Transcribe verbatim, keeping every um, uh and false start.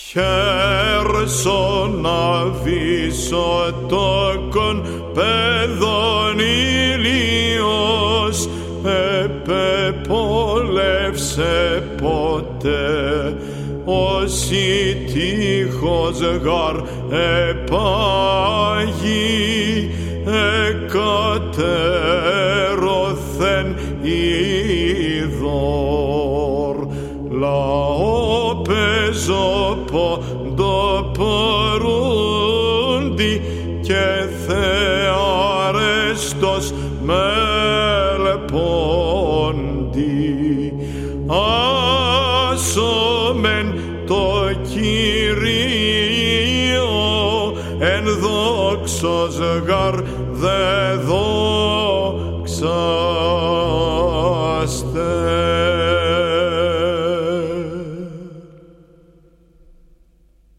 Χέρσον αβυσσοτόκον παιδών ηλίος, επεπόλευσε ποτέ, όσοι τείχος γαρ επάγει, εκατέρωθεν ειδωρ. Λαό πεζό πόντο παρούντι, και θεάρεστος μελπόντι. Άσομεν το Κυρίο, εν δόξος γαρ δε δόξα.